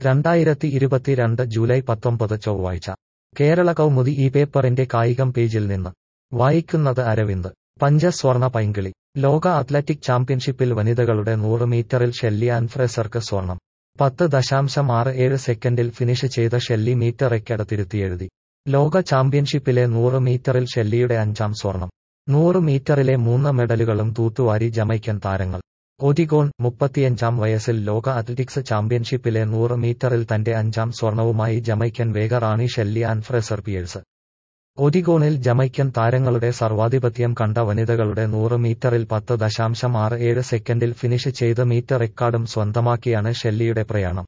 2022 July 19 ചൊവ്വാഴ്ച കേരള കൗമുദി ഈ പേപ്പറിന്റെ കായികം പേജിൽ നിന്ന് വായിക്കുന്നത് അരവിന്ദ്. പഞ്ചസ്വർണ പൈങ്കിളി. ലോക അത്ലറ്റിക് ചാമ്പ്യൻഷിപ്പിൽ വനിതകളുടെ 100 മീറ്ററിൽ ഷെല്ലി ആൻ ഫ്രേസർക്ക് സ്വർണം. 10.67 സെക്കൻഡിൽ ഫിനിഷ് ചെയ്ത ഷെല്ലി മീറ്റർ റെക്കോർഡ് തിരുത്തിയെഴുതി. ലോക ചാമ്പ്യൻഷിപ്പിലെ 100 മീറ്ററിൽ ഷെല്ലിയുടെ 5ാം സ്വർണം. 100 മീറ്ററിലെ 3 മെഡലുകളും തൂത്തുവാരി ജമൈക്കൻ താരങ്ങൾ. ഒരിഗോൺ, 35-ാം വയസ്സിൽ ലോക അത്ലറ്റിക്സ് ചാമ്പ്യൻഷിപ്പിലെ 100 മീറ്ററിൽ തന്റെ 5ാം സ്വർണവുമായി ജമൈക്കൻ വേഗറാണി ഷെല്ലി ആൻ ഫ്രേസർ പിയേഴ്സ്. ഒരിഗോണിൽ ജമൈക്കൻ താരങ്ങളുടെ സർവാധിപത്യം കണ്ട വനിതകളുടെ 100 മീറ്ററിൽ 10.67 സെക്കൻഡിൽ ഫിനിഷ് ചെയ്ത് മീറ്റർ റെക്കോർഡും സ്വന്തമാക്കിയാണ് ഷെല്ലിയുടെ പ്രയാണം.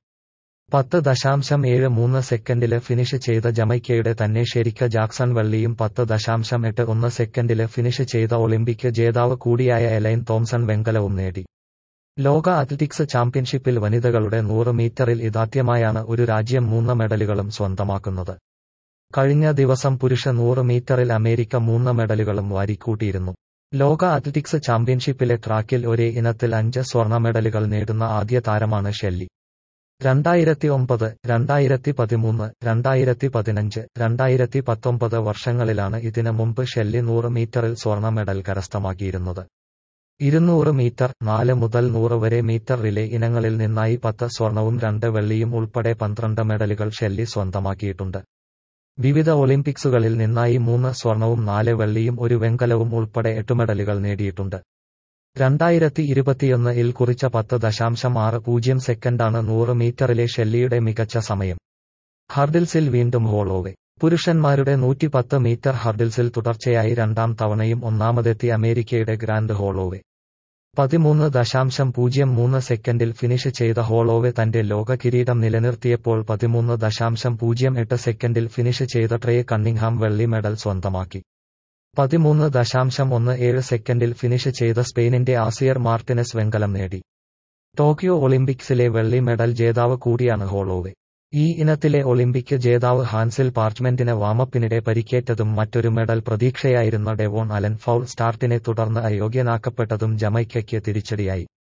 10.73 സെക്കൻഡില് ഫിനിഷ് ചെയ്ത ജമൈക്കയുടെ തന്നെ ഷെരിക്ക ജാക്സൺ വെള്ളിയും 10.81 സെക്കൻഡില് ഫിനിഷ് ചെയ്ത ഒളിമ്പിക് ജേതാവ് കൂടിയായ എലൈൻ തോംസൺ വെങ്കലവും നേടി. ലോക അത്ലറ്റിക്സ് ചാമ്പ്യൻഷിപ്പിൽ വനിതകളുടെ 100 മീറ്ററിൽ ഇതാദ്യമായാണ് ഒരു രാജ്യം 3 മെഡലുകളും സ്വന്തമാക്കുന്നത്. കഴിഞ്ഞ ദിവസം പുരുഷ 100 മീറ്ററിൽ അമേരിക്ക 3 മെഡലുകളും വാരിക്കൂട്ടിയിരുന്നു. ലോക അത്ലറ്റിക്സ് ചാമ്പ്യൻഷിപ്പിലെ ട്രാക്കിൽ ഒരേ ഇനത്തിൽ 5 സ്വർണ്ണ മെഡലുകൾ നേടുന്ന ആദ്യ താരമാണ് ഷെല്ലി. 2009, 2013, 2015, 2019 വർഷങ്ങളിലാണ് ഇതിന് മുമ്പ് ഷെല്ലി 100 മീറ്ററിൽ സ്വർണ്ണ മെഡൽ കരസ്ഥമാക്കിയിരുന്നത്. 200 മീറ്റർ, 4 മുതൽ 100 വരെ മീറ്റർ റിലേ ഇനങ്ങളിൽ നിന്നായി 10 സ്വർണവും 2 വെള്ളിയും ഉൾപ്പെടെ 12 മെഡലുകൾ ഷെല്ലി സ്വന്തമാക്കിയിട്ടുണ്ട്. വിവിധ ഒളിമ്പിക്സുകളിൽ നിന്നായി 3 സ്വർണവും 4 വെള്ളിയും 1 വെങ്കലവും ഉൾപ്പെടെ 8 മെഡലുകൾ നേടിയിട്ടുണ്ട്. 2021-ൽ കുറിച്ച 10.60 സെക്കൻഡാണ് 100 മീറ്ററിലെ ഷെല്ലിയുടെ മികച്ച സമയം. ഹർഡിൽസിൽ വീണ്ടും ഹോളോവേ. പുരുഷന്മാരുടെ 110 മീറ്റർ ഹർഡിൽസിൽ തുടർച്ചയായി 2ാം തവണയും ഒന്നാമതെത്തി അമേരിക്കയുടെ ഗ്രാൻഡ് ഹോളോവേ. 13.03 സെക്കൻഡിൽ ഫിനിഷ് ചെയ്ത ഹോളോവേ തന്റെ ലോക കിരീടം നിലനിർത്തിയപ്പോൾ 13.08 സെക്കൻഡിൽ ഫിനിഷ് ചെയ്ത ട്രേ കണ്ണിംഗ്ഹാം വെള്ളി മെഡൽ സ്വന്തമാക്കി. 13.17 സെക്കൻഡിൽ ഫിനിഷ് ചെയ്ത സ്പെയിനിന്റെ ആസിയർ മാർട്ടിനസ് വെങ്കലം നേടി. ടോക്കിയോ ഒളിമ്പിക്സിലെ വെള്ളി മെഡൽ ജേതാവ് കൂടിയാണ് ഹോളോവേ. ഈ ഇനത്തിലെ ഒളിമ്പിക് ജേതാവ് ഹാൻസിൽ പാർച്ച്മെന്റിന് വാമപ്പിനിടെ പരിക്കേറ്റതും മറ്റൊരു മെഡൽ പ്രതീക്ഷയായിരുന്ന ഡെവോൺ അലൻ ഫൗൾ സ്റ്റാർട്ടിനെ തുടർന്ന് അയോഗ്യനാക്കപ്പെട്ടതും ജമൈക്കയ്ക്ക് തിരിച്ചടിയായി.